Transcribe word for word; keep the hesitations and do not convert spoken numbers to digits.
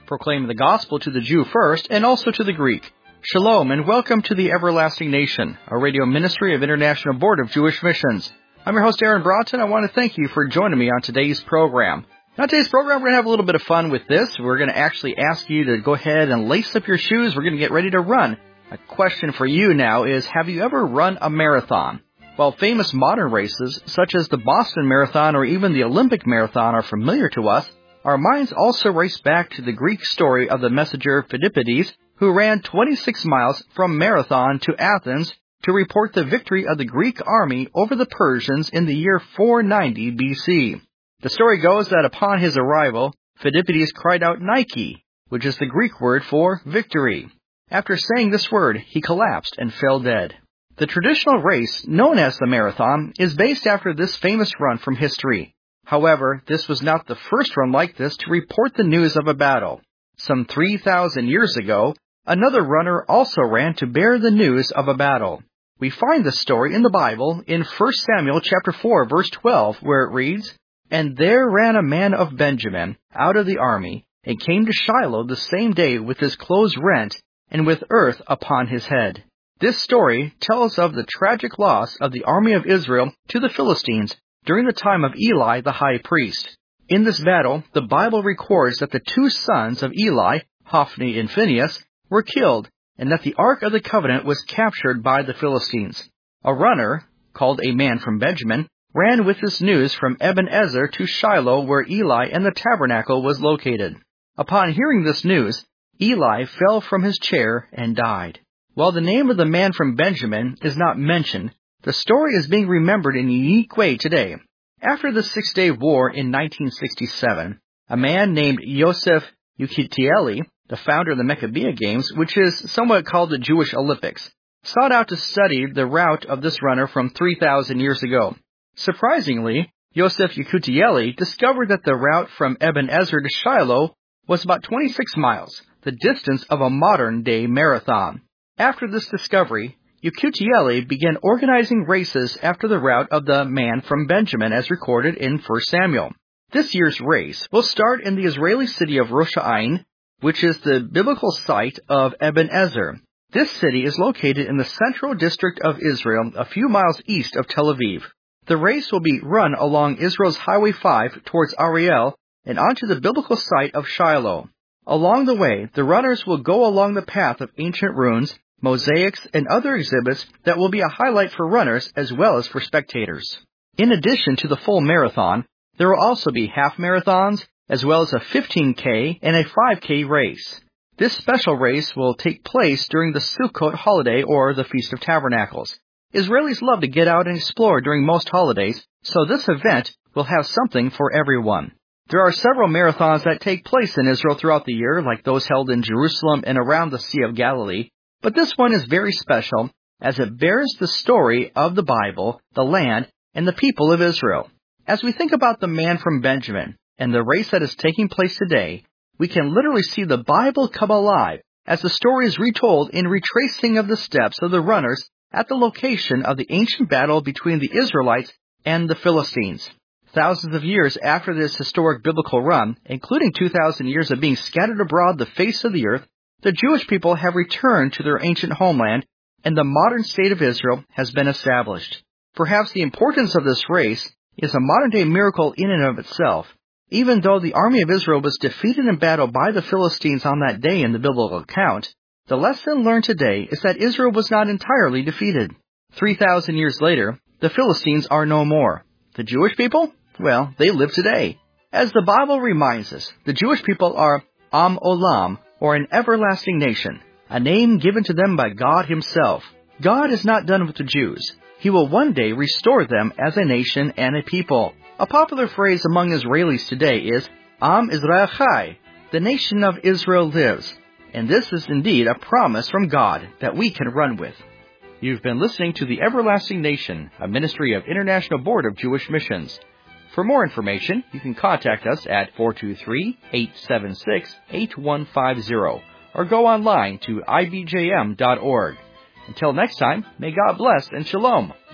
proclaiming the gospel to the Jew first and also to the Greek. Shalom and welcome to the Everlasting Nation, a radio ministry of International Board of Jewish Missions. I'm your host, Aaron Broughton. I want to thank you for joining me on today's program. On today's program, we're going to have a little bit of fun with this. We're going to actually ask you to go ahead and lace up your shoes. We're going to get ready to run. A question for you now is, have you ever run a marathon? While famous modern races, such as the Boston Marathon or even the Olympic Marathon, are familiar to us, our minds also race back to the Greek story of the messenger Phidippides, who ran twenty-six miles from Marathon to Athens to report the victory of the Greek army over the Persians in the year four ninety B C. The story goes that upon his arrival, Phidippides cried out Nike, which is the Greek word for victory. After saying this word, he collapsed and fell dead. The traditional race, known as the marathon, is based after this famous run from history. However, this was not the first run like this to report the news of a battle. Some three thousand years ago, another runner also ran to bear the news of a battle. We find this story in the Bible in First Samuel chapter four, verse twelve, where it reads, "And there ran a man of Benjamin out of the army, and came to Shiloh the same day with his clothes rent, and with earth upon his head." This story tells of the tragic loss of the army of Israel to the Philistines during the time of Eli the high priest. In this battle, the Bible records that the two sons of Eli, Hophni and Phinehas, were killed, and that the Ark of the Covenant was captured by the Philistines. A runner, called a man from Benjamin, ran with this news from Ebenezer to Shiloh, where Eli and the tabernacle was located. Upon hearing this news, Eli fell from his chair and died. While the name of the man from Benjamin is not mentioned, the story is being remembered in a unique way today. After the Six-Day War in nineteen sixty-seven, a man named Yosef Yukhtieli, the founder of the Maccabean Games, which is somewhat called the Jewish Olympics, sought out to study the route of this runner from three thousand years ago. Surprisingly, Yosef Yukhtieli discovered that the route from Ebenezer to Shiloh was about twenty-six miles, the distance of a modern-day marathon. After this discovery, Yukhtieli began organizing races after the route of the man from Benjamin as recorded in First Samuel. This year's race will start in the Israeli city of Rosh Ain, which is the biblical site of Ebenezer. This city is located in the central district of Israel, a few miles east of Tel Aviv. The race will be run along Israel's Highway five towards Ariel and onto the biblical site of Shiloh. Along the way, the runners will go along the path of ancient ruins, mosaics, and other exhibits that will be a highlight for runners as well as for spectators. In addition to the full marathon, there will also be half marathons, as well as a fifteen K and a five K race. This special race will take place during the Sukkot holiday or the Feast of Tabernacles. Israelis love to get out and explore during most holidays, so this event will have something for everyone. There are several marathons that take place in Israel throughout the year, like those held in Jerusalem and around the Sea of Galilee, but this one is very special as it bears the story of the Bible, the land, and the people of Israel. As we think about the man from Benjamin and the race that is taking place today, we can literally see the Bible come alive as the story is retold in retracing of the steps of the runners at the location of the ancient battle between the Israelites and the Philistines. Thousands of years after this historic biblical run, including two thousand years of being scattered abroad the face of the earth, the Jewish people have returned to their ancient homeland, and the modern state of Israel has been established. Perhaps the importance of this race is a modern-day miracle in and of itself. Even though the army of Israel was defeated in battle by the Philistines on that day in the biblical account, the lesson learned today is that Israel was not entirely defeated. Three thousand years later, the Philistines are no more. The Jewish people? Well, they live today. As the Bible reminds us, the Jewish people are Am Olam, or an everlasting nation, a name given to them by God himself. God is not done with the Jews. He will one day restore them as a nation and a people. A popular phrase among Israelis today is, Am Israel Chai, the nation of Israel lives. And this is indeed a promise from God that we can run with. You've been listening to The Everlasting Nation, a ministry of International Board of Jewish Missions. For more information, you can contact us at four two three, eight seven six, eight one five zero or go online to I B J M dot org. Until next time, may God bless and shalom.